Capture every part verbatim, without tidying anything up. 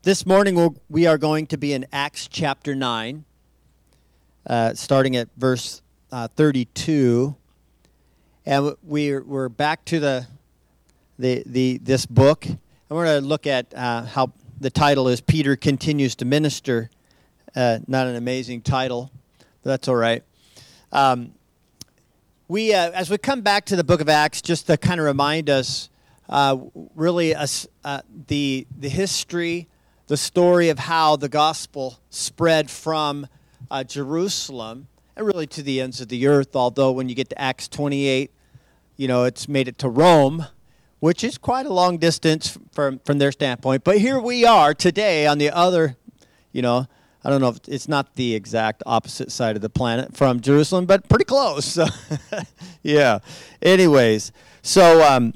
This morning we'll, we are going to be in Acts chapter nine, uh, starting at verse uh, thirty-two, and we're we're back to the the the this book, and we're going to look at uh, how the title is Peter Continues to Minister. Uh, not an amazing title, but that's all right. Um, we uh, as we come back to the book of Acts, just to kind of remind us, uh, really us uh, the the history. The story of how the gospel spread from uh, Jerusalem and really to the ends of the earth, although when you get to Acts twenty-eight, you know, it's made it to Rome, which is quite a long distance from, from their standpoint. But here we are today on the other, you know, I don't know if it's not the exact opposite side of the planet from Jerusalem, but pretty close. So, yeah. Anyways, so... Um,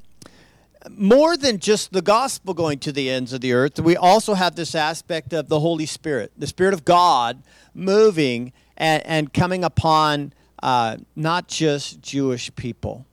More than just the gospel going to the ends of the earth, we also have this aspect of the Holy Spirit, the Spirit of God moving and, and coming upon uh, not just Jewish people.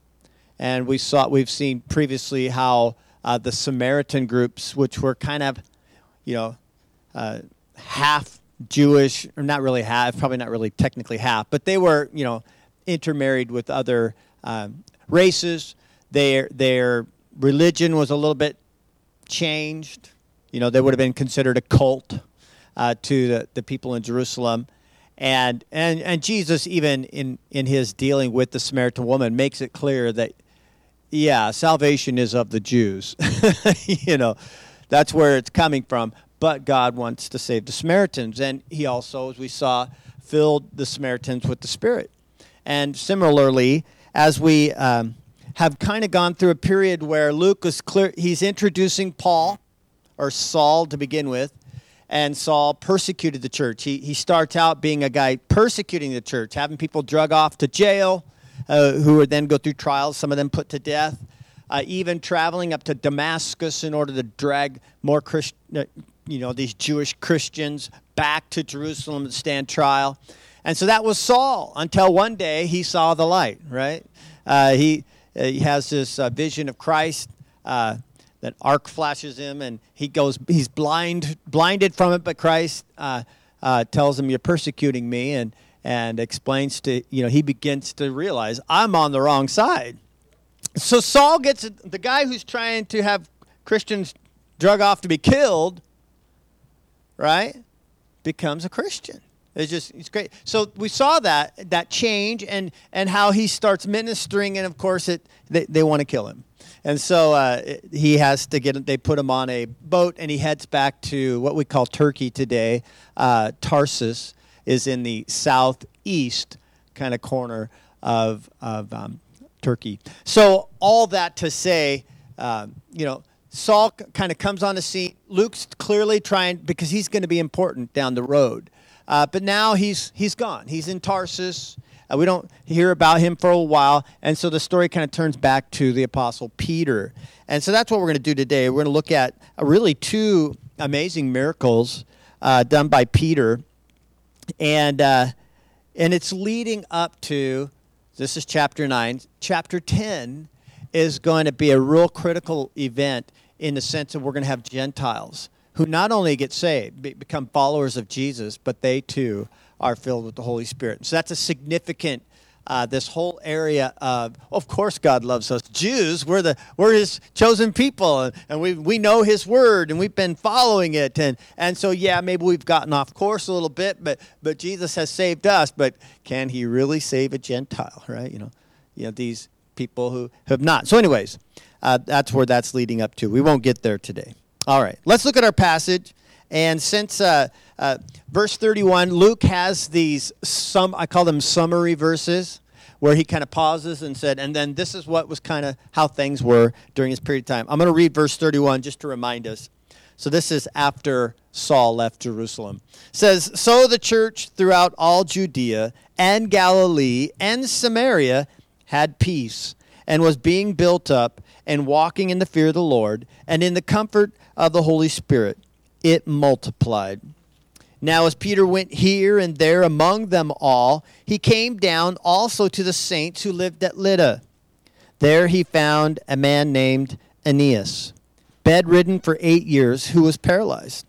And we saw, we've seen previously how uh, the Samaritan groups, which were kind of, you know, uh, half Jewish, or not really half, probably not really technically half, but they were, you know, intermarried with other um, races. Their their religion was a little bit changed. You know, they would have been considered a cult uh, to the, the people in Jerusalem. And and and Jesus, even in, in his dealing with the Samaritan woman, makes it clear that, yeah, salvation is of the Jews. You know, that's where it's coming from. But God wants to save the Samaritans. And he also, as we saw, filled the Samaritans with the Spirit. And similarly, as we... Um, have kind of gone through a period where Luke is clear, he's introducing Paul, or Saul to begin with, and Saul persecuted the church. He he starts out being a guy persecuting the church, having people drug off to jail, uh, who would then go through trials, some of them put to death, uh, even traveling up to Damascus in order to drag more Christ, you know, these Jewish Christians back to Jerusalem to stand trial. And so that was Saul, until one day he saw the light, right? Uh, he... Uh, he has this uh, vision of Christ uh, that arc flashes him, and he goes. He's blind, blinded from it. But Christ uh, uh, tells him, "You're persecuting me," and and explains to you know he begins to realize I'm on the wrong side. So Saul gets the guy who's trying to have Christians drug off to be killed, right? Becomes a Christian. It's just, it's great. So we saw that, that change and, and how he starts ministering, and of course it they, they want to kill him. And so uh, he has to get, they put him on a boat, and he heads back to what we call Turkey today. Uh, Tarsus is in the southeast kind of corner of, of um, Turkey. So all that to say, uh, you know, Saul kind of comes on the scene. Luke's clearly trying, because he's going to be important down the road. Uh, but now he's he's gone. He's in Tarsus. Uh, we don't hear about him for a while. And so the story kind of turns back to the Apostle Peter. And so that's what we're going to do today. We're going to look at uh, really two amazing miracles uh, done by Peter. And uh, and it's leading up to, this is chapter nine. Chapter ten is going to be a real critical event in the sense that we're going to have Gentiles who not only get saved, become followers of Jesus, but they too are filled with the Holy Spirit. So that's a significant, uh, this whole area of, of course God loves us. Jews, we're the we're his chosen people, and, and we we know his word, and we've been following it. And, and so, yeah, maybe we've gotten off course a little bit, but but Jesus has saved us. But can he really save a Gentile, right? You know, you know these people who have not. So anyways, uh, that's where that's leading up to. We won't get there today. All right, let's look at our passage. And since uh, uh, verse thirty-one, Luke has these, some I call them summary verses, where he kind of pauses and said, and then this is what was kind of how things were during this period of time. I'm going to read verse thirty-one just to remind us. So this is after Saul left Jerusalem. It says, so the church throughout all Judea and Galilee and Samaria had peace, and was being built up and walking in the fear of the Lord and in the comfort of the Holy Spirit. It multiplied. Now as Peter went here and there among them all, he came down also to the saints who lived at Lydda. There he found a man named Aeneas, bedridden for eight years, who was paralyzed.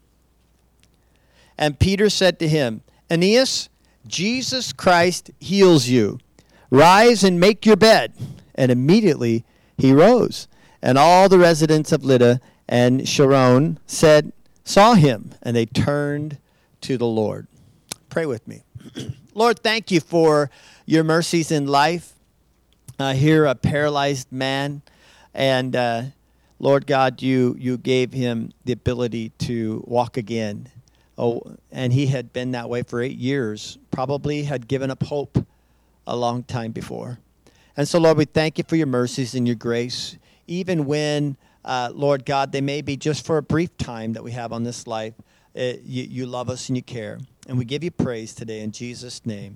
And Peter said to him, Aeneas, Jesus Christ heals you. Rise and make your bed. And immediately he rose. And all the residents of Lydda and Sharon said, saw him, and they turned to the Lord. Pray with me. Lord, thank you for your mercies in life. Uh, here, a paralyzed man, and uh, Lord God, you you gave him the ability to walk again. Oh, and he had been that way for eight years, probably had given up hope a long time before. And so, Lord, we thank you for your mercies and your grace, even when, uh, Lord God, they may be just for a brief time that we have on this life. Uh, you, you love us and you care. And we give you praise today in Jesus' name.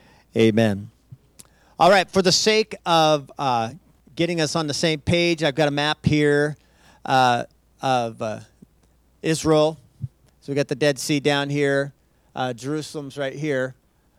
Amen. All right, for the sake of uh, getting us on the same page, I've got a map here uh, of uh, Israel. So we got the Dead Sea down here. Uh, Jerusalem's right here.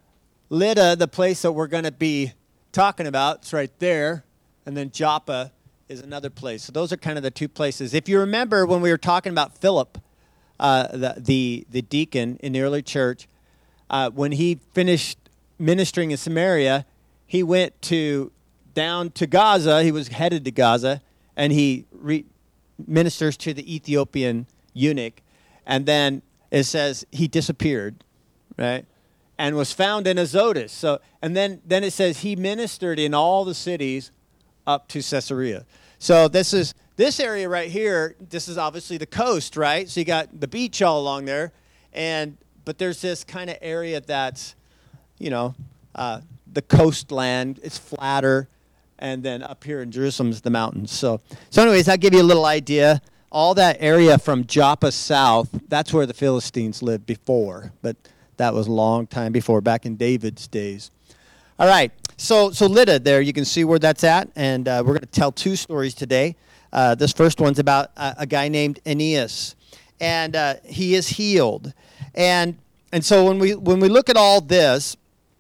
Lydda, the place that we're going to be talking about, is right there. And then Joppa is another place. So those are kind of the two places. If you remember when we were talking about Philip, uh, the, the, the deacon in the early church, uh, when he finished ministering in Samaria, he went to down to Gaza. He was headed to Gaza, and he re- ministers to the Ethiopian eunuch. And then it says he disappeared, right, and was found in Azotus. So, and then, then it says he ministered in all the cities up to Caesarea. So this is this area right here. This is obviously the coast, right? So you got the beach all along there, and but there's this kind of area that's, you know, uh, the coastland. It's flatter, and then up here in Jerusalem is the mountains. So, so anyways, I'll give you a little idea. All that area from Joppa south, that's where the Philistines lived before, but that was a long time before, back in David's days. All right, so so Lydda there, you can see where that's at, and uh, we're going to tell two stories today. Uh, this first one's about a, a guy named Aeneas, and uh, he is healed. And and so when we when we look at all this,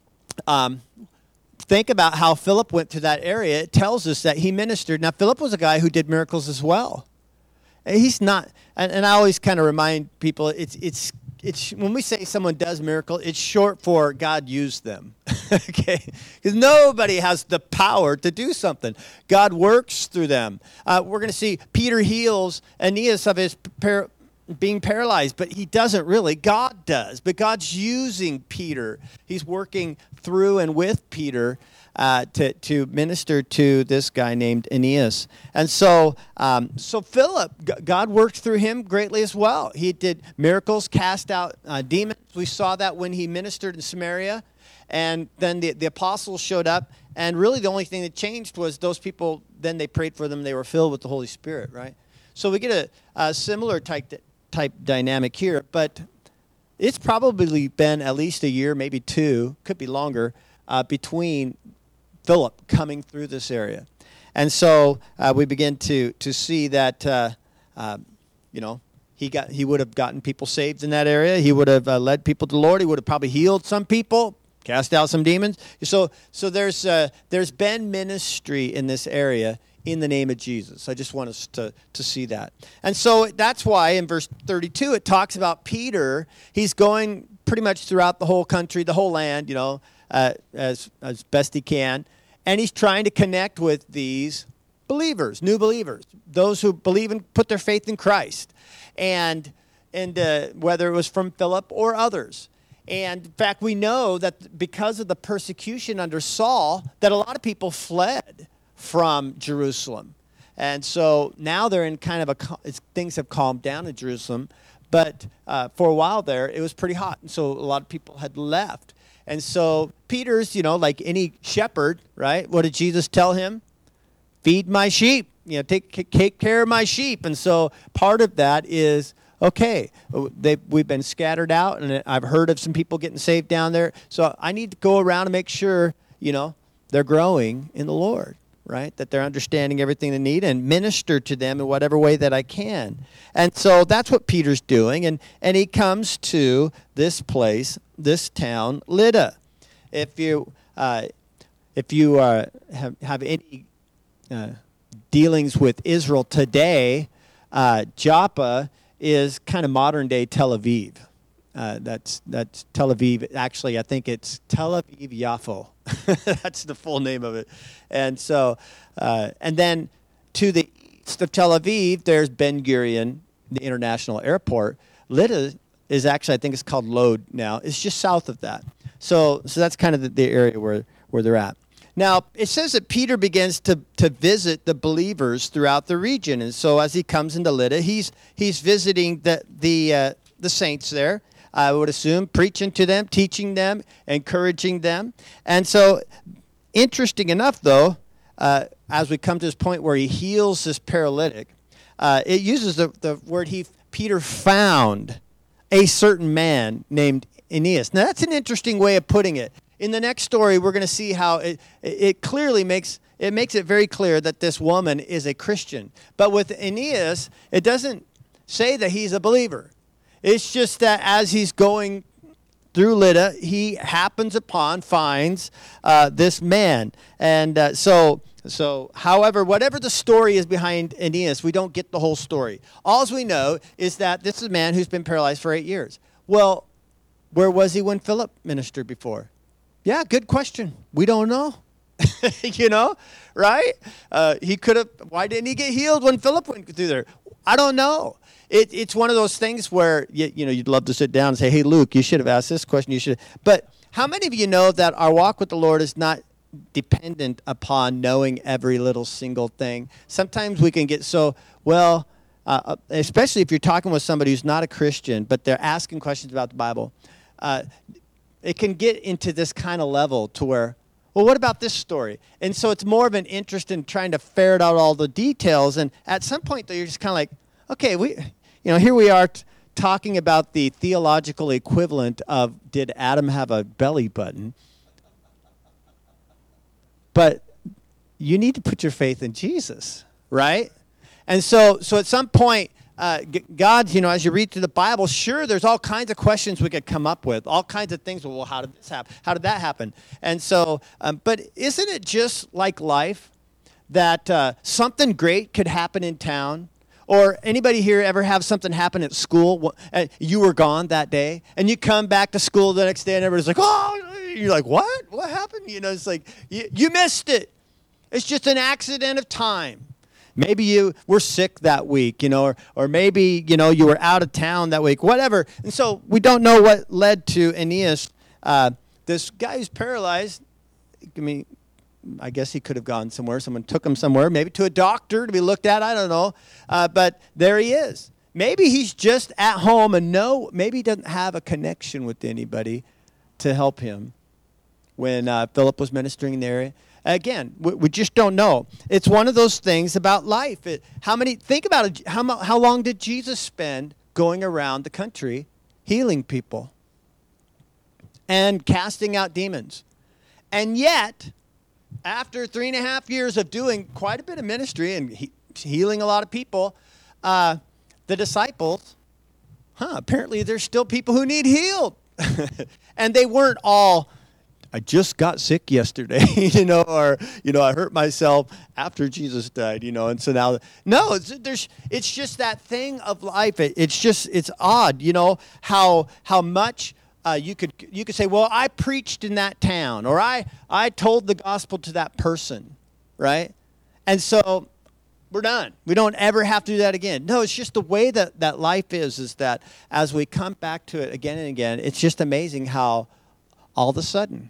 um, think about how Philip went to that area. It tells us that he ministered. Now, Philip was a guy who did miracles as well. He's not, and, and I always kind of remind people, it's it's it's when we say someone does miracle, it's short for God used them, okay? Because nobody has the power to do something. God works through them. Uh, we're going to see Peter heals Aeneas of his par- being paralyzed, but he doesn't really. God does, but God's using Peter. He's working through and with Peter Uh, to, to minister to this guy named Aeneas. And so um, so Philip, God worked through him greatly as well. He did miracles, cast out uh, demons. We saw that when he ministered in Samaria. And then the, the apostles showed up. And really the only thing that changed was those people, then they prayed for them. They were filled with the Holy Spirit, right? So we get a, a similar type, type dynamic here. But it's probably been at least a year, maybe two, could be longer, uh, between Philip coming through this area. And so uh, we begin to to see that, uh, uh, you know, he got he would have gotten people saved in that area. He would have uh, led people to the Lord. He would have probably healed some people, cast out some demons. So so there's uh, there's been ministry in this area in the name of Jesus. I just want us to, to see that. And so that's why in verse thirty-two it talks about Peter. He's going pretty much throughout the whole country, the whole land, you know, Uh, as as best he can, and he's trying to connect with these believers, new believers, those who believe and put their faith in Christ, and and uh, whether it was from Philip or others. And in fact, we know that because of the persecution under Saul, that a lot of people fled from Jerusalem, and so now they're in kind of a things have calmed down in Jerusalem, but uh, for a while there it was pretty hot, and so a lot of people had left. And so Peter's, you know, like any shepherd, right? What did Jesus tell him? Feed my sheep. You know, take take care of my sheep. And so part of that is, okay, they we've been scattered out, and I've heard of some people getting saved down there. So I need to go around and make sure, you know, they're growing in the Lord, right? That they're understanding everything they need and minister to them in whatever way that I can. And so that's what Peter's doing. And, and he comes to this place, this town, Lydda. If you uh, if you uh, have, have any uh, dealings with Israel today, uh, Joppa is kind of modern day Tel Aviv. Uh, that's that's Tel Aviv. Actually, I think it's Tel Aviv Yafo. That's the full name of it. And so, uh, and then to the east of Tel Aviv, there's Ben Gurion, the international airport. Lydda is actually, I think it's called Lod now. It's just south of that. So, so that's kind of the, the area where, where they're at. Now, it says that Peter begins to, to visit the believers throughout the region. And so as he comes into Lydda, he's he's visiting the the uh, the saints there, I would assume, preaching to them, teaching them, encouraging them. And so, interesting enough, though, uh, as we come to this point where he heals this paralytic, uh, it uses the, the word he Peter found a certain man named Aeneas. Now, that's an interesting way of putting it. In the next story, we're going to see how it, it clearly makes it makes it very clear that this woman is a Christian. But with Aeneas, it doesn't say that he's a believer. It's just that as he's going through Lydda, he happens upon, finds uh, this man. And uh, so, so, however, whatever the story is behind Aeneas, we don't get the whole story. All we know is that this is a man who's been paralyzed for eight years. Well, where was he when Philip ministered before? Yeah, good question. We don't know. You know, right? Uh, he could have, why didn't he get healed when Philip went through there? I don't know. It, it's one of those things where, you, you know, you'd love to sit down and say, hey, Luke, you should have asked this question. You should. But how many of you know that our walk with the Lord is not dependent upon knowing every little single thing? Sometimes we can get so, well, uh, especially if you're talking with somebody who's not a Christian, but they're asking questions about the Bible, uh, it can get into this kind of level to where, well, what about this story? And so it's more of an interest in trying to ferret out all the details. And at some point, though, you're just kind of like, okay, we, you know, here we are t- talking about the theological equivalent of, did Adam have a belly button? But you need to put your faith in Jesus, right? And so, so at some point, uh, g- God, you know, as you read through the Bible, sure, there's all kinds of questions we could come up with, all kinds of things. Well, how did this happen? How did that happen? And so, um, but isn't it just like life that uh, something great could happen in town? Or anybody here ever have something happen at school? You were gone that day, and you come back to school the next day, and everybody's like, oh, you're like, what? What happened? You know, it's like, you, you missed it. It's just an accident of time. Maybe you were sick that week, you know, or, or maybe, you know, you were out of town that week, whatever. And so we don't know what led to Aeneas. Uh, this guy who's paralyzed, I mean, I guess he could have gone somewhere. Someone took him somewhere, maybe to a doctor to be looked at. I don't know. Uh, but there he is. Maybe he's just at home and no, maybe he doesn't have a connection with anybody to help him when uh, Philip was ministering in the area. Again, we, we just don't know. It's one of those things about life. It, how many? Think about it. How, how long did Jesus spend going around the country healing people and casting out demons? And yet, after three and a half years of doing quite a bit of ministry and he, healing a lot of people, uh, the disciples, huh, apparently there's still people who need healed. And they weren't all, I just got sick yesterday, you know, or, you know, I hurt myself after Jesus died, you know, and so now, no, it's, there's, it's just that thing of life. It, it's just, it's odd, you know, how, how much uh, you could, you could say, well, I preached in that town, or I, I told the gospel to that person, right? And so we're done. We don't ever have to do that again. No, it's just the way that, that life is, is that as we come back to it again and again, it's just amazing how all of a sudden,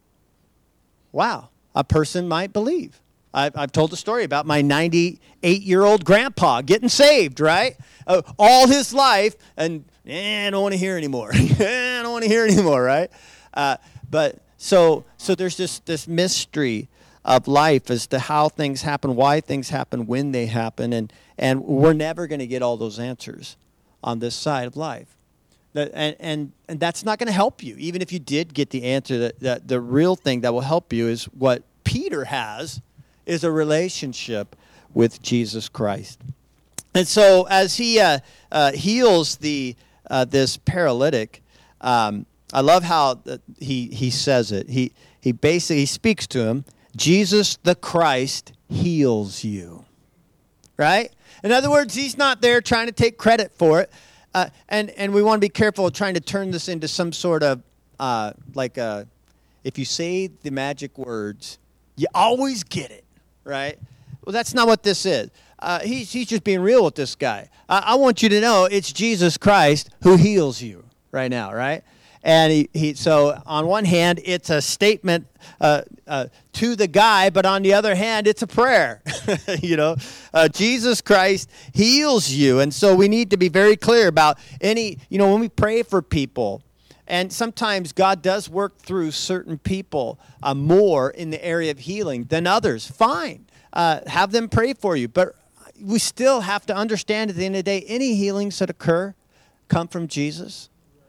wow, a person might believe. I've, I've told the story about my ninety-eight-year-old grandpa getting saved, right? Uh, all his life, and eh, I don't want to hear anymore. I don't want to hear anymore, right? Uh, but so so there's this this mystery of life as to how things happen, why things happen, when they happen, and and we're never going to get all those answers on this side of life. That, and, and and that's not going to help you. Even if you did get the answer, that, that the real thing that will help you is what Peter has, is a relationship with Jesus Christ. And so as he uh, uh, heals the uh, this paralytic, um, I love how he he says it. He he basically he speaks to him. Jesus the Christ heals you, right? In other words, he's not there trying to take credit for it. Uh, and, and we want to be careful of trying to turn this into some sort of, uh, like, a, if you say the magic words, you always get it, right? Well, that's not what this is. Uh, he's, he's just being real with this guy. I, I want you to know it's Jesus Christ who heals you right now, right? And he, he so on one hand, it's a statement uh, uh, to the guy, but on the other hand, it's a prayer. you know, uh, Jesus Christ heals you. And so we need to be very clear about any, you know, when we pray for people, and sometimes God does work through certain people uh, more in the area of healing than others. Fine. Uh, have them pray for you. But we still have to understand at the end of the day, any healings that occur come from Jesus.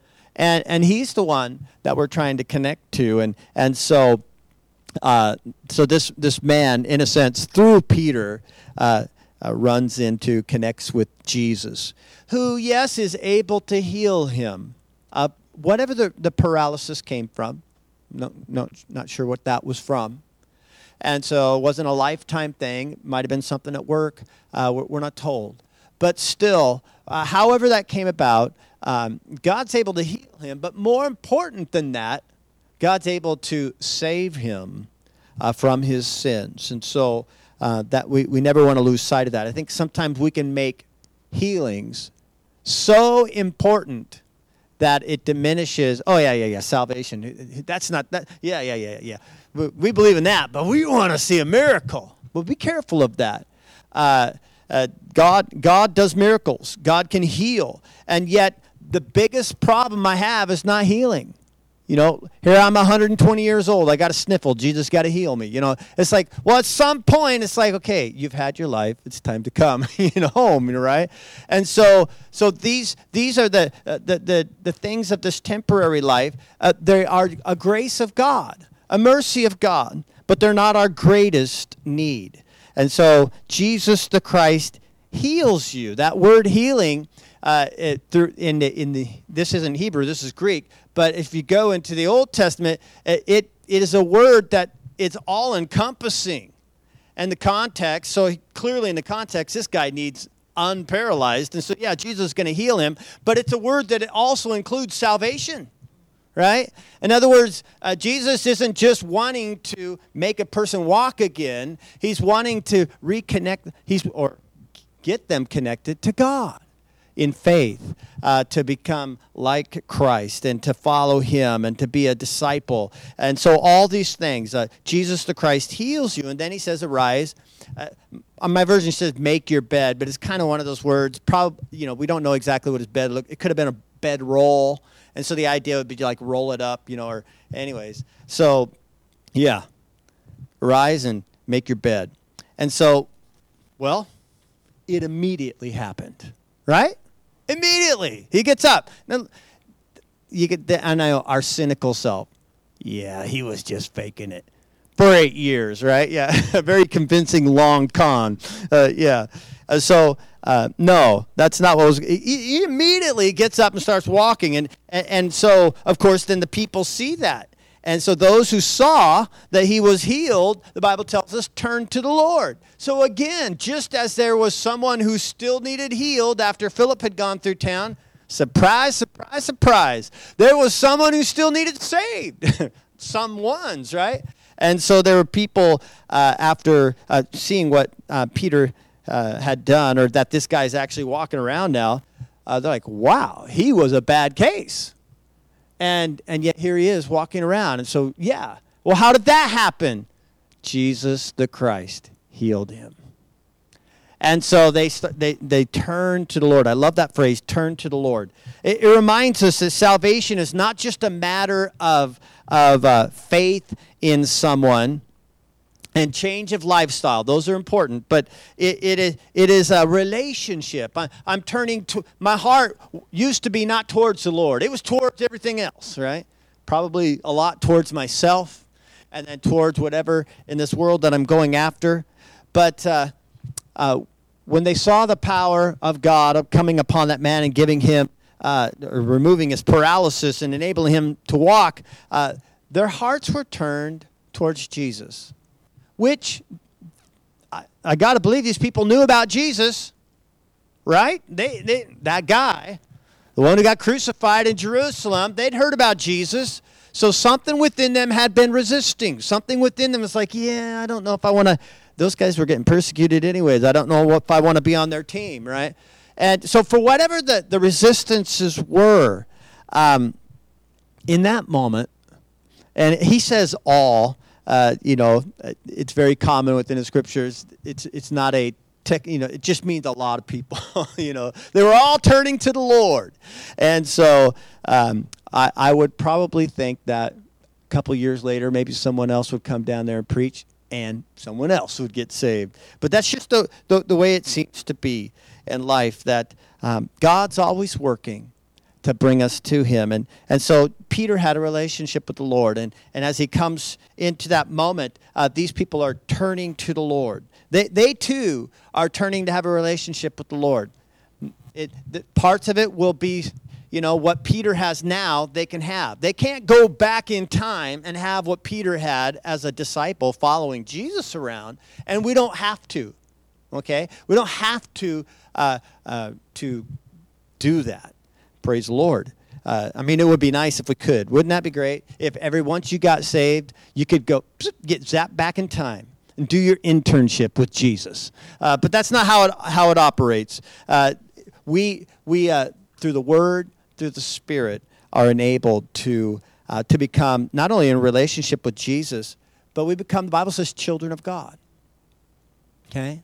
And and he's the one that we're trying to connect to. And and so uh, so this this man, in a sense, through Peter, uh, uh, runs into, connects with Jesus, who, yes, is able to heal him. Uh, whatever the, the paralysis came from. No, no, not sure what that was from. And so it wasn't a lifetime thing. It might have been something at work. Uh, we're, we're not told. But still, uh, however that came about, um, God's able to heal him. But more important than that, God's able to save him uh, from his sins. And so uh, that we, we never want to lose sight of that. I think sometimes we can make healings so important that it diminishes, oh, yeah, yeah, yeah, salvation. That's not, that. yeah, yeah, yeah, yeah. We, we believe in that, but we want to see a miracle. Well, be careful of that. Uh, uh, God, God does miracles. God can heal. And yet, the biggest problem I have is not healing. You know, here I'm one hundred twenty years old. I got a sniffle. Jesus got to heal me. You know, it's like, well, at some point, it's like, okay, you've had your life. It's time to come, you know, home, you know, right? And so, so these these are the uh, the, the the things of this temporary life. Uh, they are a grace of God, a mercy of God, but they're not our greatest need. And so, Jesus the Christ heals you. That word healing, uh, it, through in the in the this isn't Hebrew. This is Greek. But if you go into the Old Testament, it, it, it is a word that it's all-encompassing. And the context, so clearly in the context, this guy needs unparalyzed. And so, yeah, Jesus is going to heal him. But it's a word that it also includes salvation, right? In other words, uh, Jesus isn't just wanting to make a person walk again. He's wanting to reconnect, he's or get them connected to God in faith, uh, to become like Christ and to follow him and to be a disciple. And so all these things, uh, Jesus the Christ heals you. And then he says, arise. Uh, on my version says, make your bed, but it's kind of one of those words. Probably, you know, we don't know exactly what his bed looked. It could have been a bed roll. And so the idea would be to like roll it up, you know, or anyways. So, yeah, arise and make your bed. And so, well, it immediately happened, right? Immediately, he gets up. Now, you get the, I know our cynical self. Yeah, he was just faking it for eight years, right? Yeah, a very convincing long con. Uh, yeah. Uh, so uh, no, that's not what was. He, he immediately gets up and starts walking, and, and and so of course then the people see that. And so those who saw that he was healed, the Bible tells us, turned to the Lord. So again, just as there was someone who still needed healed after Philip had gone through town, surprise, surprise, surprise, there was someone who still needed saved. Some ones, right? And so there were people uh, after uh, seeing what uh, Peter uh, had done, or that this guy's actually walking around now, uh, they're like, wow, he was a bad case. And and yet here he is walking around. And so, yeah. Well, how did that happen? Jesus the Christ healed him. And so they they they turn to the Lord. I love that phrase, turn to the Lord. It, it reminds us that salvation is not just a matter of, of uh, faith in someone and change of lifestyle. Those are important, but it, it, is, it is a relationship. I, I'm turning to, my heart used to be not towards the Lord. It was towards everything else, right? Probably a lot towards myself and then towards whatever in this world that I'm going after. But uh, uh, when they saw the power of God coming upon that man and giving him, uh, or removing his paralysis and enabling him to walk, uh, their hearts were turned towards Jesus. Which, I, I got to believe these people knew about Jesus, right? They, they, that guy, the one who got crucified in Jerusalem, they'd heard about Jesus. So something within them had been resisting. Something within them was like, yeah, I don't know if I want to. Those guys were getting persecuted anyways. I don't know if I want to be on their team, right? And so for whatever the, the resistances were, um, in that moment, and he says all, uh, you know, it's very common within the scriptures. It's it's not a tech, you know, it just means a lot of people, you know. They were all turning to the Lord. And so um, I, I would probably think that a couple years later, maybe someone else would come down there and preach, and someone else would get saved. But that's just the, the, the way it seems to be in life, that um, God's always working to bring us to him. And and so Peter had a relationship with the Lord. And, and as he comes into that moment, uh, these people are turning to the Lord. They they too are turning to have a relationship with the Lord. It, the, parts of it will be, you know, what Peter has now, they can have. They can't go back in time and have what Peter had as a disciple following Jesus around, and we don't have to, okay? We don't have to uh, uh, to do that. Praise the Lord. Uh, I mean, it would be nice if we could. Wouldn't that be great? If every once you got saved, you could go get zapped back in time and do your internship with Jesus. Uh, but that's not how it how it operates. Uh, we we uh, through the Word, through the Spirit, are enabled to uh, to become not only in a relationship with Jesus, but we become, the Bible says, children of God. Okay.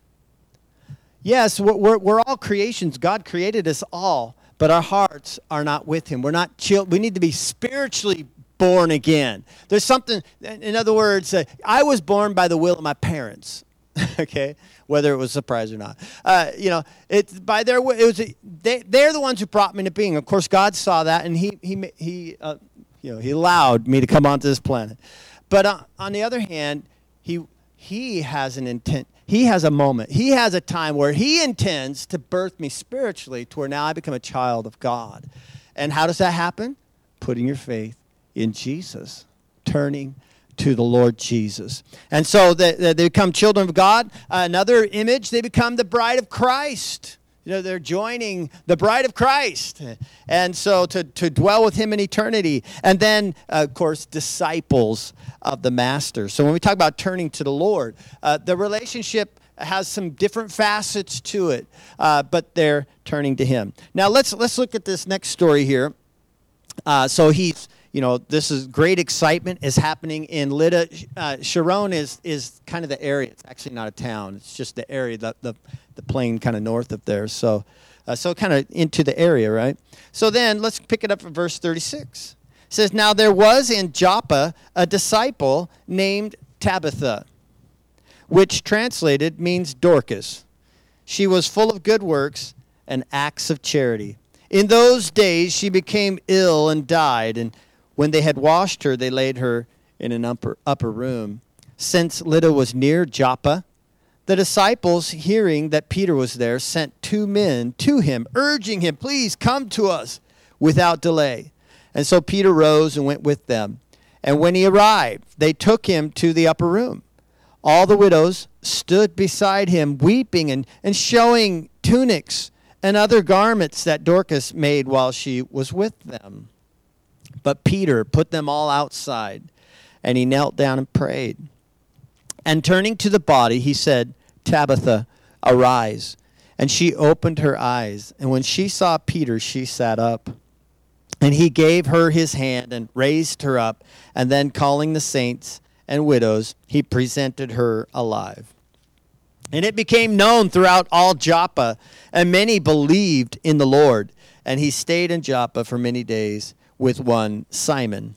Yes, we're we're, we're all creations. God created us all. But our hearts are not with him. We're not chill. We need to be spiritually born again. There's something, in other words, uh, I was born by the will of my parents, okay, whether it was a surprise or not. Uh, you know, it's by their will. It was a, they. They're the ones who brought me into being. Of course, God saw that, and he he he uh, you know he allowed me to come onto this planet. But uh, on the other hand, he he has an intent. He has a moment. He has a time where he intends to birth me spiritually to where now I become a child of God. And how does that happen? Putting your faith in Jesus, turning to the Lord Jesus. And so they, they become children of God. Uh, another image, they become the bride of Christ. You know, they're joining the bride of Christ. And so to, to dwell with him in eternity. And then, uh, of course, disciples of the Master. So when we talk about turning to the Lord, uh, the relationship has some different facets to it, uh, but they're turning to him. Now, let's let's look at this next story here. Uh, so he's, you know, this is great excitement is happening in Lydda. Uh, Sharon is is kind of the area. It's actually not a town. It's just the area, the the, the plain kind of north of there. So, uh, so kind of into the area, right? So then let's pick it up at verse thirty-six. It says, "Now there was in Joppa a disciple named Tabitha, which translated means Dorcas. She was full of good works and acts of charity. In those days she became ill and died, and when they had washed her, they laid her in an upper, upper room. Since Lydda was near Joppa, the disciples, hearing that Peter was there, sent two men to him, urging him, 'Please come to us without delay.' And so Peter rose and went with them. And when he arrived, they took him to the upper room. All the widows stood beside him, weeping and, and showing tunics and other garments that Dorcas made while she was with them. But Peter put them all outside, and he knelt down and prayed. And turning to the body, he said, 'Tabitha, arise.' And she opened her eyes, and when she saw Peter, she sat up. And he gave her his hand and raised her up, and then calling the saints and widows, he presented her alive. And it became known throughout all Joppa, and many believed in the Lord. And he stayed in Joppa for many days with one Simon,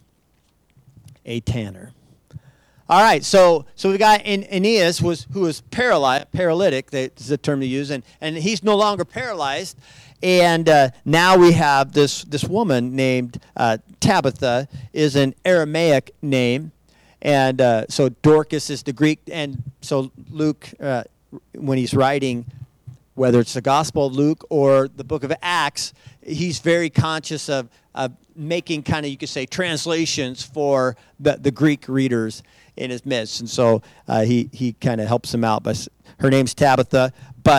a tanner." All right, so so we got Aeneas, was who was paralyzed, paralytic, that's the term to use, and, and he's no longer paralyzed. And uh, now we have this this woman named uh, Tabitha, is an Aramaic name, and uh, so Dorcas is the Greek. And so Luke, uh, when he's writing, whether it's the Gospel of Luke or the book of Acts, he's very conscious of, of making kind of, you could say, translations for the, the Greek readers in his midst. And so uh, he, he kind of helps them out. But her name's Tabitha, but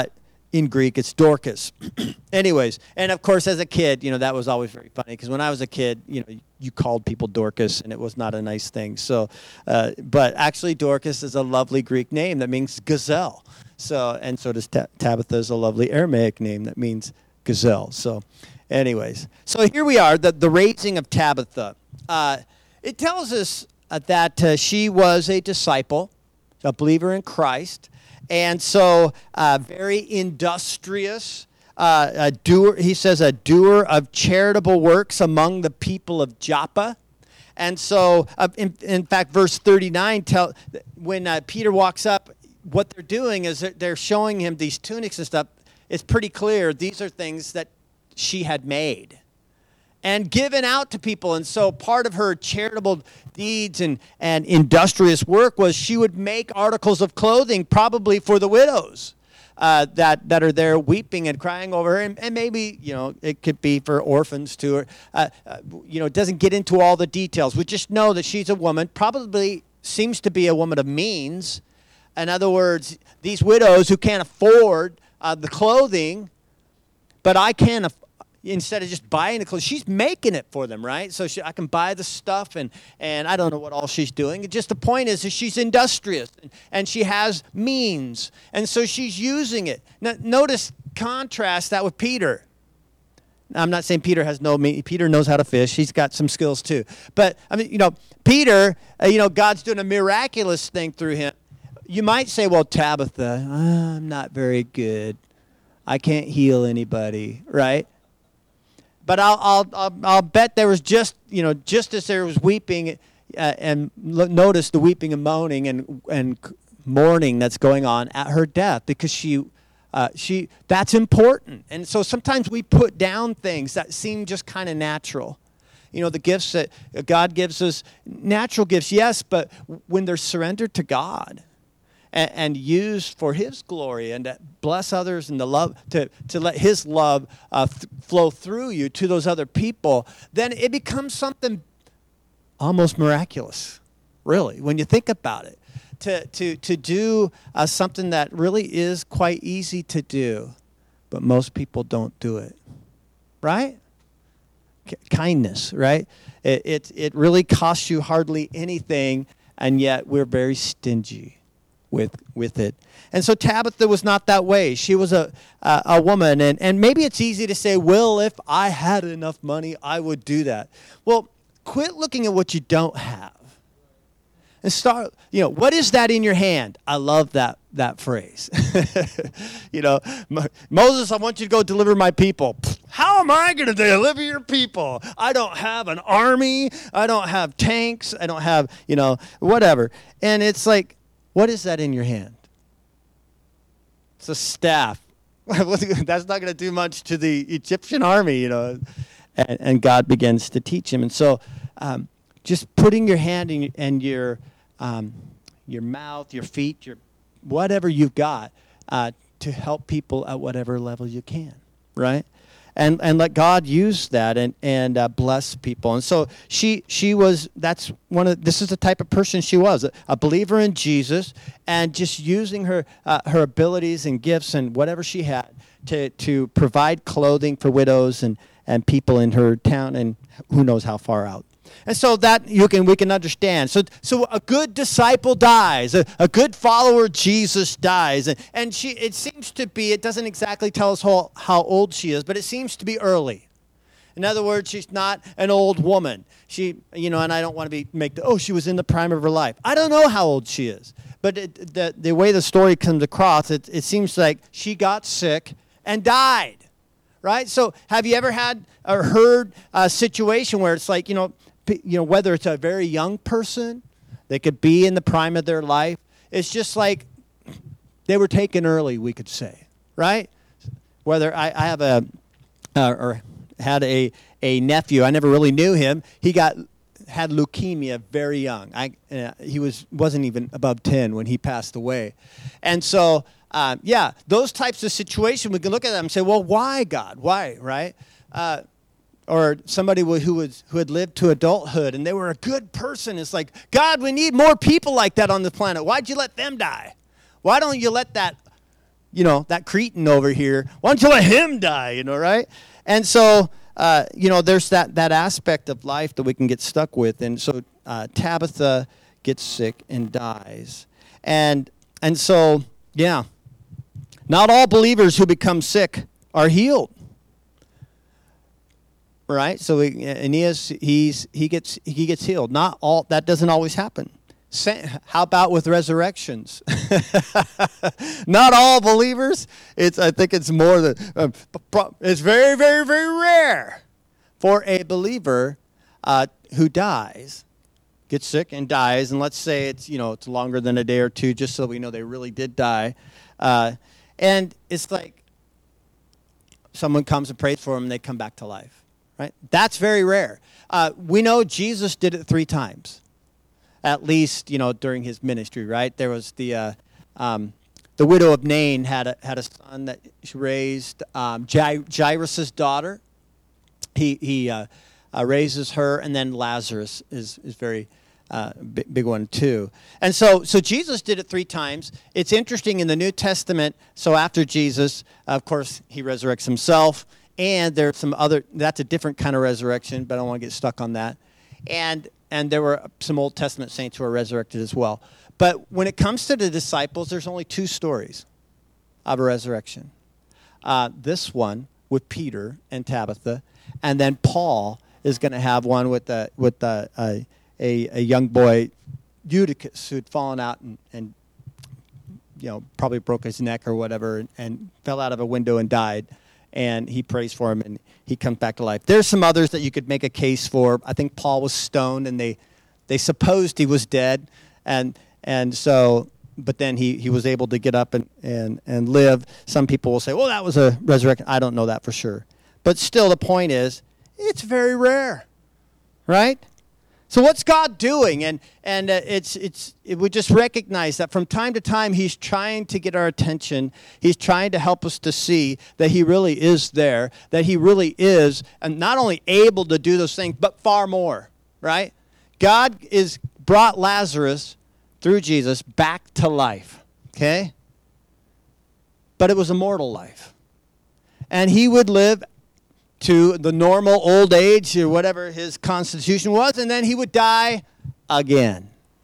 in Greek, it's Dorcas. Anyways, and of course, as a kid, you know, that was always very funny because when I was a kid, you know, you called people Dorcas, and it was not a nice thing. So, uh, but actually, Dorcas is a lovely Greek name that means gazelle. So, and so does Ta- Tabitha is a lovely Aramaic name that means gazelle. So, anyways, so here we are, the the raising of Tabitha. Uh, it tells us uh, that uh, she was a disciple, a believer in Christ. And so, uh, very industrious, uh, a doer. He says, a doer of charitable works among the people of Joppa. And so, uh, in, in fact, verse thirty-nine, tell when uh, Peter walks up, what they're doing is they're showing him these tunics and stuff. It's pretty clear these are things that she had made and given out to people. And so part of her charitable deeds and, and industrious work was she would make articles of clothing probably for the widows uh, that, that are there weeping and crying over her. And, and maybe, you know, it could be for orphans too. Or, uh, uh, you know, it doesn't get into all the details. We just know that she's a woman, probably seems to be a woman of means. In other words, these widows who can't afford uh, the clothing, but I can't afford, instead of just buying the clothes, she's making it for them, right? So she, I can buy the stuff, and, and I don't know what all she's doing. Just the point is that she's industrious, and, and she has means, and so she's using it. Now, notice, contrast that with Peter. Now, I'm not saying Peter has no means. Peter knows how to fish. He's got some skills too. But, I mean, you know, Peter, uh, you know, God's doing a miraculous thing through him. You might say, well, Tabitha, I'm not very good. I can't heal anybody, right? But I'll, I'll I'll I'll bet there was just, you know, just as there was weeping, uh, and l- notice the weeping and moaning and and mourning that's going on at her death, because she uh, she that's important. And so sometimes we put down things that seem just kind of natural. You know, the gifts that God gives us, natural gifts, yes, but when they're surrendered to God and, and used for His glory and to bless others and to love, to, to let His love uh, th- flow through you to those other people, then it becomes something almost miraculous, really, when you think about it. To to to do uh, something that really is quite easy to do, but most people don't do it, right? K- kindness, right? It, it it really costs you hardly anything, and yet we're very stingy with with it. And so Tabitha was not that way. She was a a, a woman, and, and maybe it's easy to say, well, if I had enough money, I would do that. Well, quit looking at what you don't have. And start, you know, what is that in your hand? I love that that phrase. You know, Moses, I want you to go deliver my people. How am I going to deliver your people? I don't have an army. I don't have tanks. I don't have, you know, whatever. And it's like, what is that in your hand? It's a staff. That's not going to do much to the Egyptian army, you know. And, and God begins to teach him. And so um, just putting your hand in, and your um, your mouth, your feet, your whatever you've got uh, to help people at whatever level you can, right? And and let God use that and and uh, bless people. And so she she was that's one of this is the type of person she was, a, a believer in Jesus, and just using her uh, her abilities and gifts and whatever she had to to provide clothing for widows and and people in her town and who knows how far out. And so that you can we can understand. So so a good disciple dies, a, a good follower of Jesus dies, and, and she it seems to be, it doesn't exactly tell us how, how old she is, but it seems to be early. In other words, she's not an old woman. She, you know, and I don't want to be make the, oh, she was in the prime of her life. I don't know how old she is, but it, the the way the story comes across, it it seems like she got sick and died. Right? So have you ever had or heard a situation where it's like, you know, you know, whether it's a very young person, they could be in the prime of their life. It's just like they were taken early, we could say, right? Whether I, I have a, uh, or had a, a nephew, I never really knew him. He got, had leukemia very young. I, uh, he was, wasn't even above ten when he passed away. And so, um, yeah, those types of situations, we can look at them and say, well, why, God? Why, right? Uh, Or somebody who was who had lived to adulthood and they were a good person. It's like, God, we need more people like that on the planet. Why'd you let them die? Why don't you let that you know, that Cretan over here, why don't you let him die, you know, right? And so, uh, you know, there's that, that aspect of life that we can get stuck with. And so uh, Tabitha gets sick and dies. And and so, yeah, not all believers who become sick are healed. Right? So we, Aeneas, he's he gets he gets healed. Not all that doesn't always happen. How about with resurrections? Not all believers. It's I think it's more than uh, it's very very very rare for a believer uh, who dies, gets sick and dies, and let's say it's you know it's longer than a day or two, just so we know they really did die, uh, and it's like someone comes and prays for them, and they come back to life. Right? That's very rare. Uh, we know Jesus did it three times, at least, you know, during his ministry, right? There was the uh, um, the widow of Nain had a, had a son that she raised, um, Jair- Jairus' daughter. He he uh, uh, raises her, and then Lazarus is is very uh, big, big one too. And so so Jesus did it three times. It's interesting in the New Testament. So after Jesus, of course, he resurrects himself. And there's some other, that's a different kind of resurrection, but I don't want to get stuck on that. And and there were some Old Testament saints who were resurrected as well. But when it comes to the disciples, there's only two stories of a resurrection. Uh, this one with Peter and Tabitha, and then Paul is going to have one with the, with the, uh, a, a young boy, Eutychus, who'd fallen out and, and you know probably broke his neck or whatever, and, and fell out of a window and died. And he prays for him, and he comes back to life. There's some others that you could make a case for. I think Paul was stoned, and they they supposed he was dead, and and so, but then he, he was able to get up and, and, and live. Some people will say, well, that was a resurrection. I don't know that for sure. But still, the point is, it's very rare, right? So what's God doing? And and uh, it's it's it, we just recognize that from time to time he's trying to get our attention. He's trying to help us to see that he really is there, that he really is, and not only able to do those things, but far more, right? God is brought Lazarus through Jesus back to life, okay? But it was a mortal life. And he would live to the normal old age or whatever his constitution was, and then he would die again.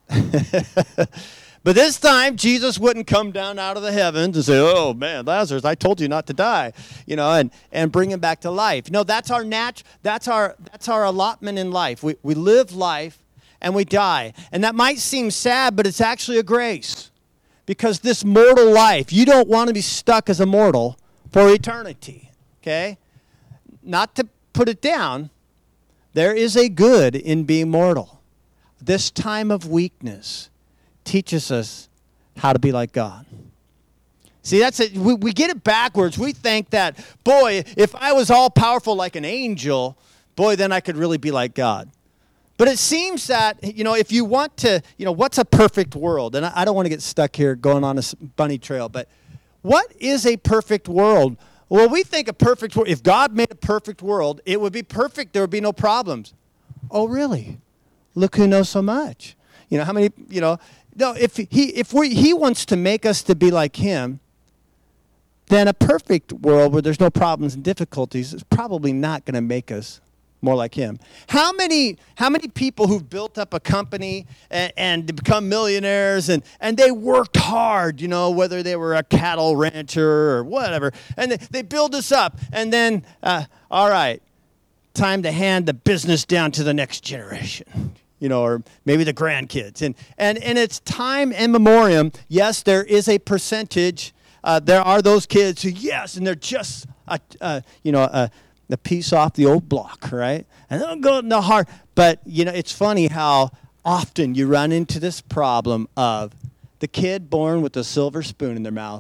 But this time, Jesus wouldn't come down out of the heavens and say, oh, man, Lazarus, I told you not to die, you know, and, and bring him back to life. No, that's our nat- that's our that's our allotment in life. We we live life and we die. And that might seem sad, but it's actually a grace. Because this mortal life, you don't want to be stuck as a mortal for eternity, okay? Not to put it down, there is a good in being mortal. This time of weakness teaches us how to be like God. See, that's it. We, we get it backwards. We think that, boy, if I was all powerful like an angel, boy, then I could really be like God. But it seems that, you know, if you want to, you know, what's a perfect world? And I, I don't want to get stuck here going on a bunny trail, but what is a perfect world? Well, we think a perfect world, if God made a perfect world, it would be perfect. There would be no problems. Oh, really? Look who knows so much. You know, how many, you know, no, if he if we he wants to make us to be like him, then a perfect world where there's no problems and difficulties is probably not going to make us more like him. How many how many people who've built up a company and, and become millionaires and, and they worked hard, you know, whether they were a cattle rancher or whatever, and they, they build this up, and then, uh, all right, time to hand the business down to the next generation, you know, or maybe the grandkids. And, and, and it's time and memoriam. Yes, there is a percentage. Uh, there are those kids who, yes, and they're just, a, uh, you know, a, the piece off the old block, right? And they'll go in the heart. But, you know, it's funny how often you run into this problem of the kid born with a silver spoon in their mouth,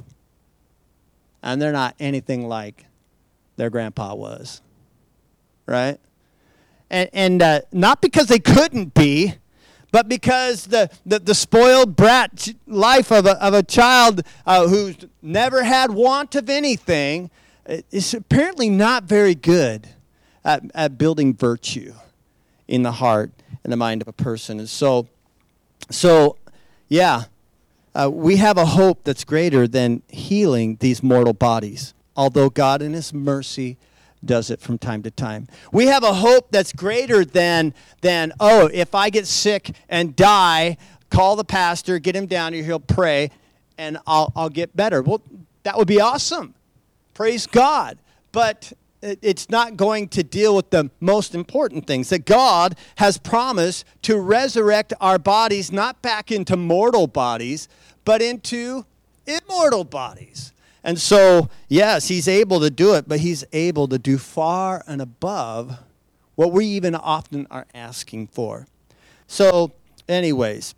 and they're not anything like their grandpa was, right? And and uh, not because they couldn't be, but because the, the, the spoiled brat life of a, of a child uh, who's never had want of anything is apparently not very good at, at building virtue in the heart and the mind of a person. And so, so yeah, uh, we have a hope that's greater than healing these mortal bodies, although God in his mercy does it from time to time. We have a hope that's greater than, than oh, if I get sick and die, call the pastor, get him down here, he'll pray, and I'll, I'll get better. Well, that would be awesome. Praise God. But it's not going to deal with the most important things, that God has promised to resurrect our bodies, not back into mortal bodies, but into immortal bodies. And so, yes, he's able to do it, but he's able to do far and above what we even often are asking for. So, anyways,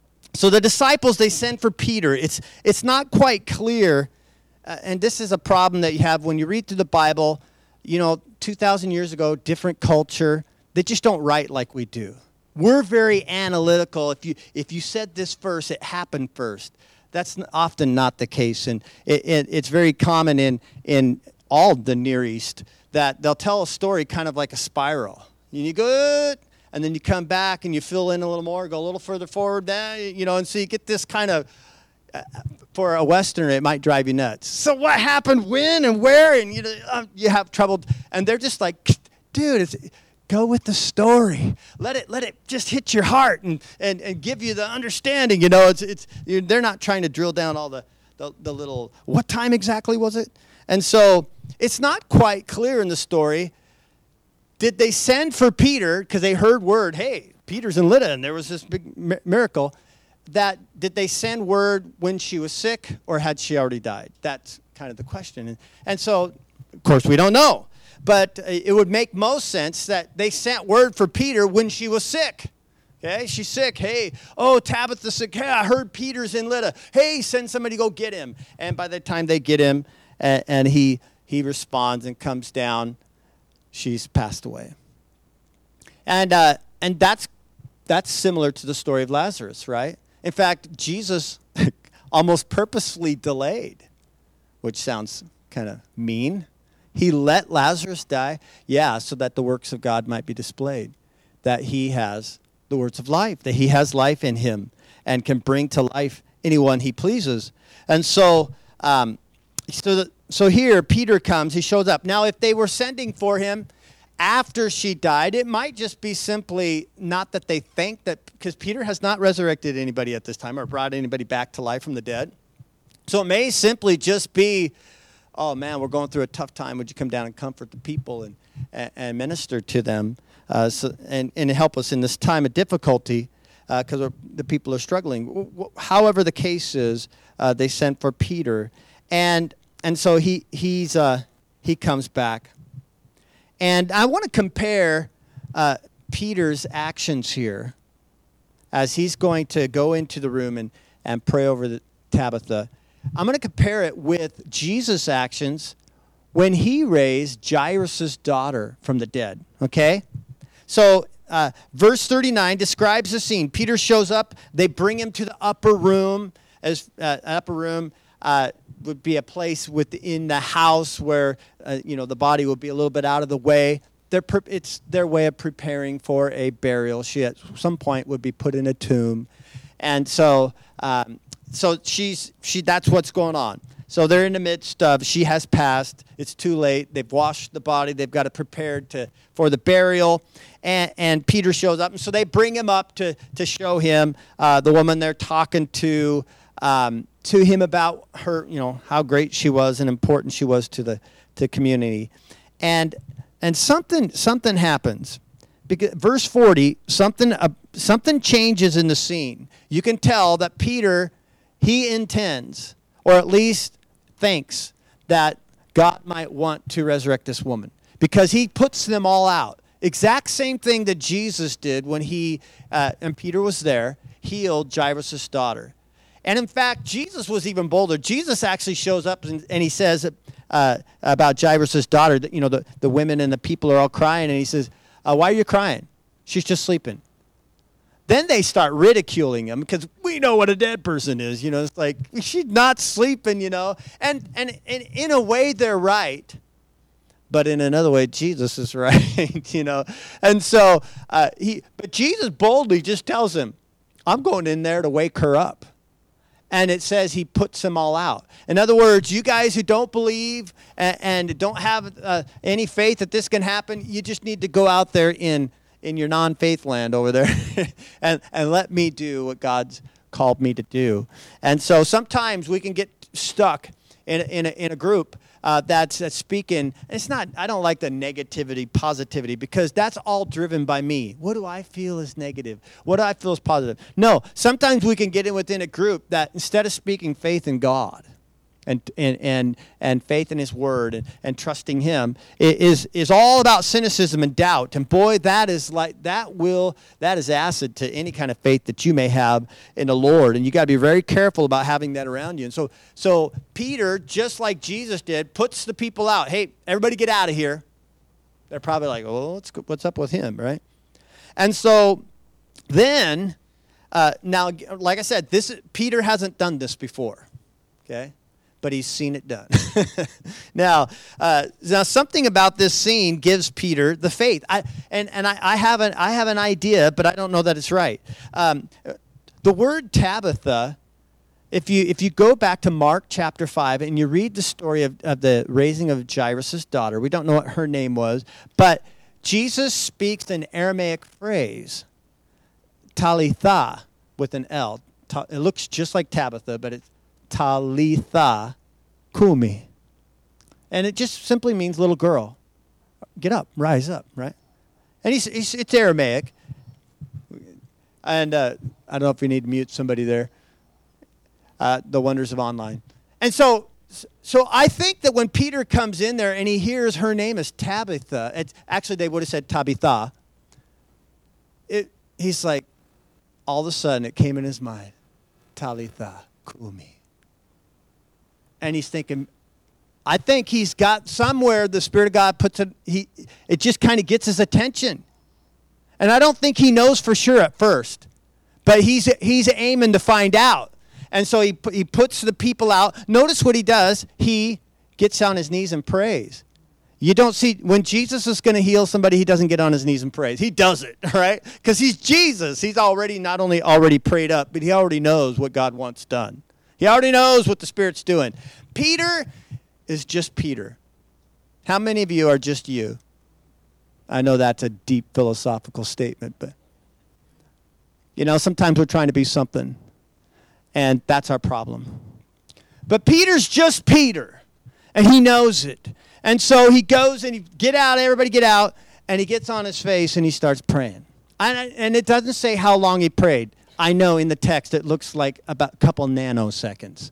so the disciples, they send for Peter. It's, it's not quite clear, uh, and this is a problem that you have when you read through the Bible. You know, two thousand years ago, different culture. They just don't write like we do. We're very analytical. If you if you said this first, it happened first. That's often not the case. And it, it, it's very common in, in all the Near East that they'll tell a story kind of like a spiral. And you go, and then you come back and you fill in a little more, go a little further forward, then, you know, and so you get this kind of, uh, for a Westerner, it might drive you nuts. So what happened, when, and where, and you know, uh, you have trouble. And they're just like, dude, it's, go with the story. Let it let it just hit your heart and, and, and give you the understanding. You know, it's it's they're not trying to drill down all the, the, the little, what time exactly was it? And so it's not quite clear in the story. Did they send for Peter because they heard word, hey, Peter's in Lydda, and there was this big mi- miracle. That did they send word when she was sick, or had she already died? That's kind of the question. And, and so, of course, we don't know. But it would make most sense that they sent word for Peter when she was sick. Okay, she's sick. Hey, oh, Tabitha's sick. Hey, I heard Peter's in Lydda. Hey, send somebody to go get him. And by the time they get him, and, and he he responds and comes down, she's passed away. And uh, and that's that's similar to the story of Lazarus, right? In fact, Jesus almost purposefully delayed, which sounds kind of mean. He let Lazarus die, yeah, so that the works of God might be displayed, that he has the words of life, that he has life in him and can bring to life anyone he pleases. And so, um, so, the, so here Peter comes, he shows up. Now, if they were sending for him after she died, it might just be simply not that they think that, because Peter has not resurrected anybody at this time or brought anybody back to life from the dead. So it may simply just be, oh, man, we're going through a tough time. Would you come down and comfort the people and, and, and minister to them uh, so, and, and help us in this time of difficulty because uh, the people are struggling. However the case is, uh, they sent for Peter. And and so he he's uh, he comes back. And I want to compare uh, Peter's actions here as he's going to go into the room and, and pray over the Tabitha. I'm going to compare it with Jesus' actions when he raised Jairus' daughter from the dead, okay? So uh, verse thirty-nine describes the scene. Peter shows up. They bring him to the upper room. As uh, upper room uh, would be a place within the house where, uh, you know, the body would be a little bit out of the way. They're pre- it's their way of preparing for a burial. She at some point would be put in a tomb. And so... Um, So she's she. That's what's going on. So they're in the midst of, she has passed. It's too late. They've washed the body. They've got it prepared to for the burial. And, and Peter shows up. And so they bring him up to, to show him uh, the woman they're talking to, um, to him about her, you know, how great she was and important she was to the to community. And and something something happens. Because verse forty, something uh, something changes in the scene. You can tell that Peter, he intends, or at least thinks, that God might want to resurrect this woman. Because he puts them all out. Exact same thing that Jesus did when he, uh, and Peter was there, healed Jairus' daughter. And in fact, Jesus was even bolder. Jesus actually shows up and, and he says uh, about Jairus' daughter, that, you know, the, the women and the people are all crying. And he says, uh, why are you crying? She's just sleeping. Then they start ridiculing him because we know what a dead person is. You know, it's like, she's not sleeping, you know. And, and, and in a way, they're right. But in another way, Jesus is right, you know. And so, uh, he, but Jesus boldly just tells him, I'm going in there to wake her up. And it says he puts them all out. In other words, you guys who don't believe and, and don't have uh, any faith that this can happen, you just need to go out there in, in your non-faith land over there and, and let me do what God's called me to do. And so sometimes we can get stuck in, in, a, in a group uh, that's, that's speaking. It's not, I don't like the negativity, positivity, because that's all driven by me. What do I feel is negative? What do I feel is positive? No, sometimes we can get in within a group that instead of speaking faith in God and and and, and faith in his word and, and trusting him, it is is all about cynicism and doubt. And boy, that is like that will that is acid to any kind of faith that you may have in the Lord. And you got to be very careful about having that around you. And so so Peter, just like Jesus did, puts the people out. Hey, everybody get out of here. They're probably like, oh, what's what's up with him, right? And so then uh, now, like I said, this Peter hasn't done this before. Okay. But he's seen it done. now, uh, now, something about this scene gives Peter the faith. I, and and I, I, have an, I have an idea, but I don't know that it's right. Um, the word Tabitha, if you if you go back to Mark chapter five and you read the story of, of the raising of Jairus' daughter, we don't know what her name was, but Jesus speaks an Aramaic phrase, Talitha, with an L. It looks just like Tabitha, but it's Talitha Kumi. And it just simply means little girl. Get up, rise up, right? And he's, he's it's Aramaic. And uh, I don't know if we need to mute somebody there. Uh, the wonders of online. And so so I think that when Peter comes in there and he hears her name is Tabitha, it's, actually they would have said Tabitha. It, he's like, all of a sudden it came in his mind, Talitha Kumi. And he's thinking, I think he's got somewhere the Spirit of God puts it, he, it just kind of gets his attention. And I don't think he knows for sure at first, but he's he's aiming to find out. And so he he puts the people out. Notice what he does. He gets on his knees and prays. You don't see, when Jesus is going to heal somebody, he doesn't get on his knees and prays. He does it, right? Because he's Jesus. He's already not only already prayed up, but he already knows what God wants done. He already knows what the Spirit's doing. Peter is just Peter. How many of you are just you? I know that's a deep philosophical statement, but, you know, sometimes we're trying to be something, and that's our problem. But Peter's just Peter, and he knows it. And so he goes and he, get out, everybody get out, and he gets on his face and he starts praying. And, and it doesn't say how long he prayed. I know in the text it looks like about a couple nanoseconds.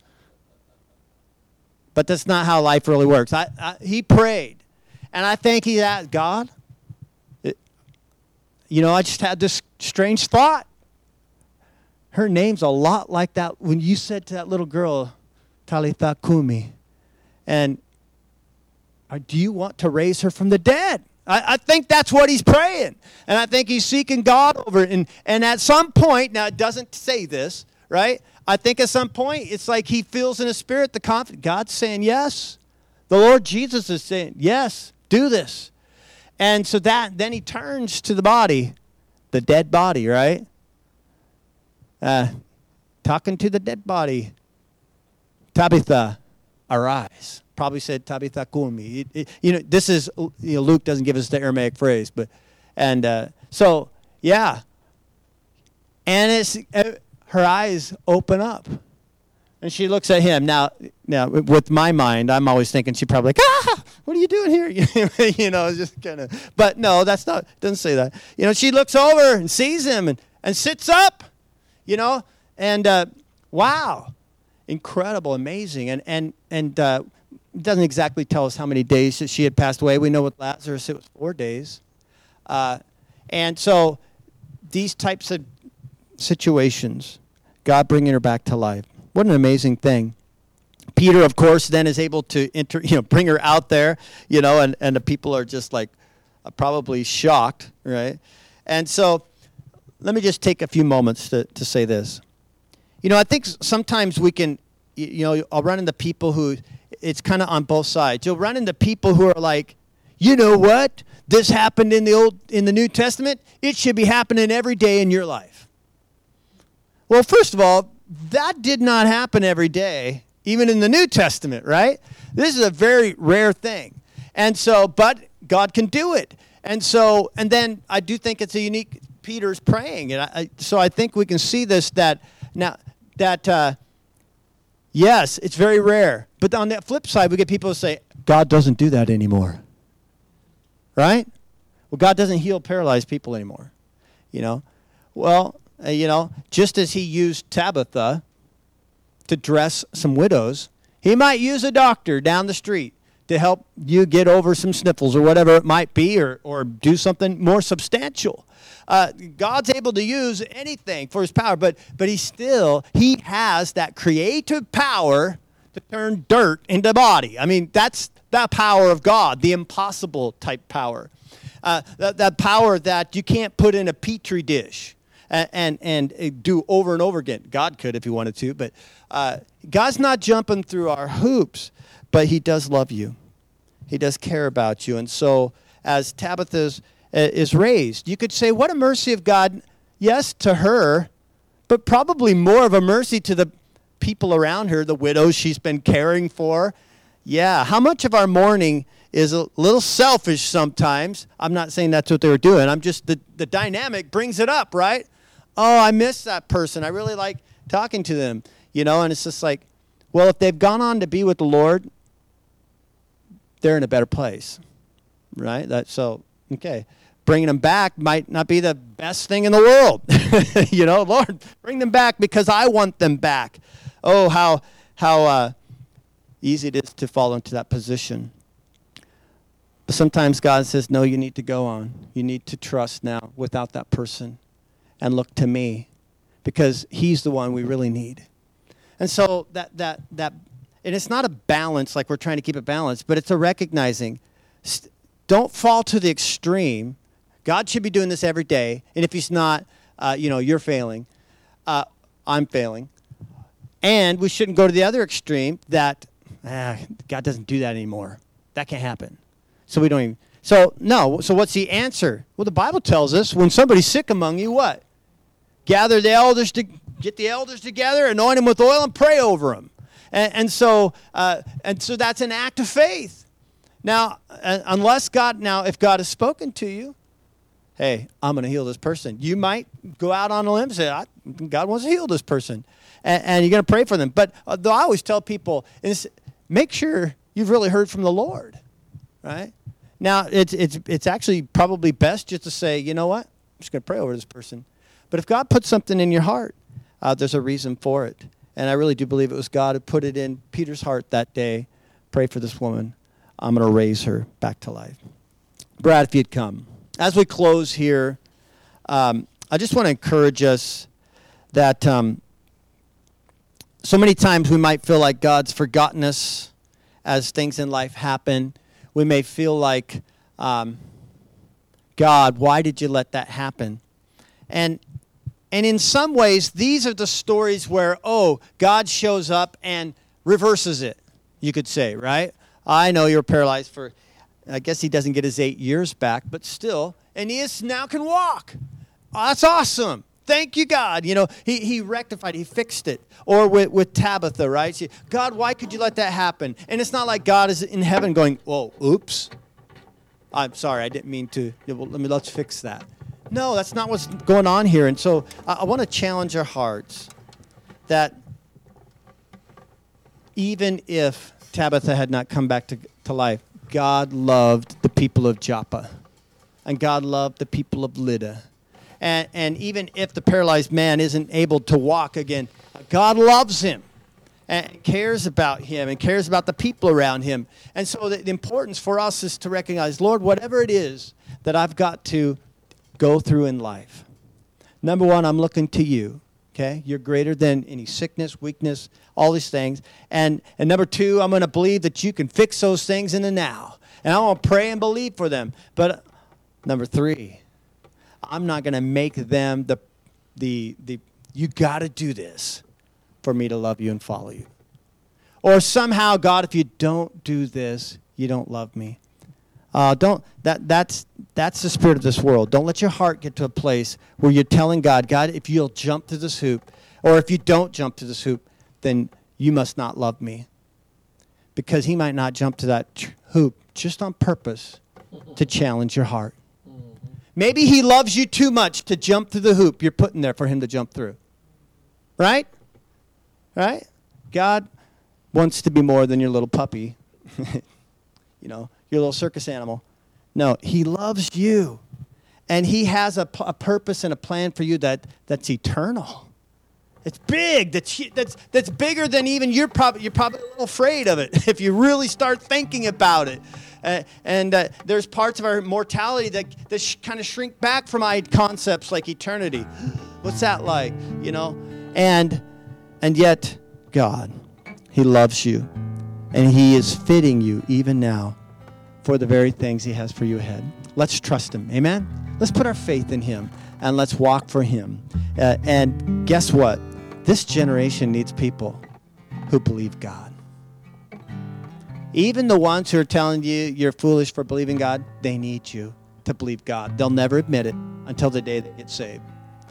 But that's not how life really works. I, I, he prayed. And I think he asked, God, it, you know, I just had this strange thought. Her name's a lot like that when you said to that little girl, Talitha Kumi. And uh, do you want to raise her from the dead? I, I think that's what he's praying. And I think he's seeking God over it. And, and at some point, now it doesn't say this, right? I think at some point, it's like he feels in his spirit the confidence. God's saying yes. The Lord Jesus is saying, yes, do this. And so that, then he turns to the body, the dead body, right? Uh, talking to the dead body. Tabitha, arise. Probably said Tabitha Kumi. It, it, you know, this is, you know, Luke doesn't give us the Aramaic phrase, but, and uh, so, yeah. And it's, uh, her eyes open up. And she looks at him. Now, now, with my mind, I'm always thinking she probably like, ah, what are you doing here? you know, just kind of, but no, that's not, doesn't say that. You know, she looks over and sees him and, and sits up, you know, and uh, wow, incredible, amazing. And, and, and, uh, it doesn't exactly tell us how many days that she had passed away. We know with Lazarus it was four days. Uh, and so these types of situations, God bringing her back to life. What an amazing thing. Peter, of course, then is able to enter, you know, bring her out there, you know, and, and the people are just like uh, probably shocked, right? And so let me just take a few moments to, to say this. You know, I think sometimes we can, you know, I'll run into people who, it's kind of on both sides. You'll run into people who are like, you know what? This happened in the old, in the New Testament. It should be happening every day in your life. Well, first of all, that did not happen every day, even in the New Testament, right? This is a very rare thing. And so, but God can do it. And so, and then I do think it's a unique, Peter's praying. And I, I, so I think we can see this, that now, that, uh, yes, it's very rare. But on the flip side, we get people who say, God doesn't do that anymore. Right? Well, God doesn't heal paralyzed people anymore. You know? Well, uh, you know, just as he used Tabitha to dress some widows, he might use a doctor down the street to help you get over some sniffles or whatever it might be, or, or do something more substantial. Uh, God's able to use anything for his power, but but he still, he has that creative power to turn dirt into body. I mean, that's the power of God, the impossible type power. Uh, that, that power that you can't put in a petri dish and, and, and do over and over again. God could if he wanted to, but uh, God's not jumping through our hoops, but he does love you. He does care about you. And so as Tabitha's is raised, you could say, what a mercy of God, yes, to her, but probably more of a mercy to the people around her, the widows she's been caring for. Yeah, how much of our mourning is a little selfish sometimes? I'm not saying that's what they were doing. I'm just, the, the dynamic brings it up, right? Oh, I miss that person. I really like talking to them, you know, and it's just like, well, if they've gone on to be with the Lord, they're in a better place, right? That, so, okay. Bringing them back might not be the best thing in the world. You know, Lord, bring them back because I want them back. Oh, how how uh, easy it is to fall into that position. But sometimes God says, no, you need to go on. You need to trust now without that person and look to me because he's the one we really need. And so that that that, and it's not a balance like we're trying to keep it balanced, but it's a recognizing. St- don't fall to the extreme. God should be doing this every day. And if he's not, uh, you know, you're failing. Uh, I'm failing. And we shouldn't go to the other extreme that ah, God doesn't do that anymore. That can't happen. So we don't even. So, no. So what's the answer? Well, the Bible tells us when somebody's sick among you, what? Gather the elders, to get the elders together, anoint them with oil, and pray over them. And, and, so, uh, and so that's an act of faith. Now, uh, unless God, now, if God has spoken to you, hey, I'm going to heal this person. You might go out on a limb and say, I, God wants to heal this person. And, and you're going to pray for them. But uh, though I always tell people, is make sure you've really heard from the Lord, right? Now, it's, it's, it's actually probably best just to say, you know what? I'm just going to pray over this person. But if God puts something in your heart, uh, there's a reason for it. And I really do believe it was God who put it in Peter's heart that day. Pray for this woman. I'm going to raise her back to life. Brad, if you'd come. As we close here, um, I just want to encourage us that um, so many times we might feel like God's forgotten us as things in life happen. We may feel like, um, God, why did you let that happen? And and in some ways, these are the stories where, oh, God shows up and reverses it, you could say, right? I know you're paralyzed for, I guess he doesn't get his eight years back, but still, Aeneas now can walk. Oh, that's awesome. Thank you, God. You know, he, he rectified, he fixed it. Or with, with Tabitha, right? She, God, why could you let that happen? And it's not like God is in heaven going, oh, oops. I'm sorry, I didn't mean to. Yeah, well, let me, let's fix that. No, that's not what's going on here. And so I, I want to challenge our hearts that even if Tabitha had not come back to, to life, God loved the people of Joppa. And God loved the people of Lydda. And, and even if the paralyzed man isn't able to walk again, God loves him and cares about him and cares about the people around him. And so the, the importance for us is to recognize, Lord, whatever it is that I've got to go through in life. Number one, I'm looking to you. Okay? You're greater than any sickness, weakness, all these things. And, and number two, I'm going to believe that you can fix those things in the now. And I want to pray and believe for them. But number three, I'm not going to make them the, the, the, you got to do this for me to love you and follow you. Or somehow, God, if you don't do this, you don't love me. Uh, don't that that's that's the spirit of this world. Don't let your heart get to a place where you're telling God, God, if you'll jump through this hoop, Or if you don't jump to this hoop, then you must not love me. Because he might not jump to that tr- hoop just on purpose to challenge your heart. Maybe he loves you too much to jump through the hoop you're putting there for him to jump through. Right? Right? God wants to be more than your little puppy. You know, your little circus animal. No, he loves you. And he has a, p- a purpose and a plan for you that, that's eternal. It's big. That's, that's, that's bigger than even you're probably, you're probably a little afraid of it if you really start thinking about it. Uh, and uh, there's parts of our mortality that, that sh- kind of shrink back from I- concepts like eternity. What's that like? You know? And, and yet, God, he loves you. And he is fitting you even now for the very things he has for you ahead. Let's trust him. Amen? Let's put our faith in him and let's walk for him. Uh, and guess what? This generation needs people who believe God. Even the ones who are telling you you're foolish for believing God, they need you to believe God. They'll never admit it until the day they get saved.